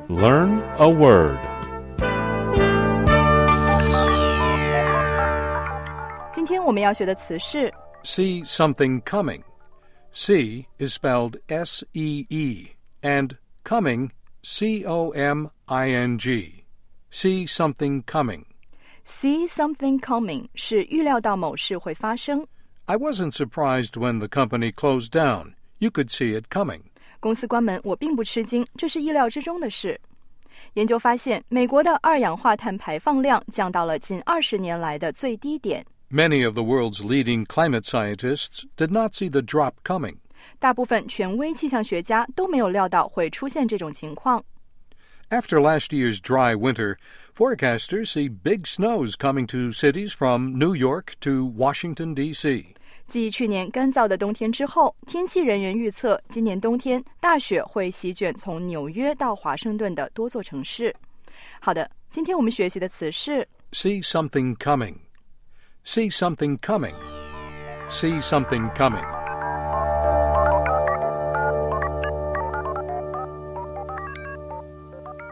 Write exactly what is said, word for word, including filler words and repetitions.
Learn a word. 今天我们要学的词是 See something coming. See is spelled S E E and coming C O M I N G. See something coming. see something coming 是预料到某事会发生。 I wasn't surprised when the company closed down. You could see it coming. 公司关门，我并不吃惊，这是意料之中的事。研究发现，美国的二氧化碳排放量降到了近二十年来的最低点。 Many of the world's leading climate scientists did not see the drop coming. 大部分权威气象学家都没有料到会出现这种情况。 After last year's dry winter, forecasters see big snows coming to cities from New York to Washington, D C. 继去年干燥的冬天之后，天气人员预测今年冬天大雪会席卷从纽约到华盛顿的多座城市。好的，今天我们学习的词是 See something coming. See something coming. See something coming.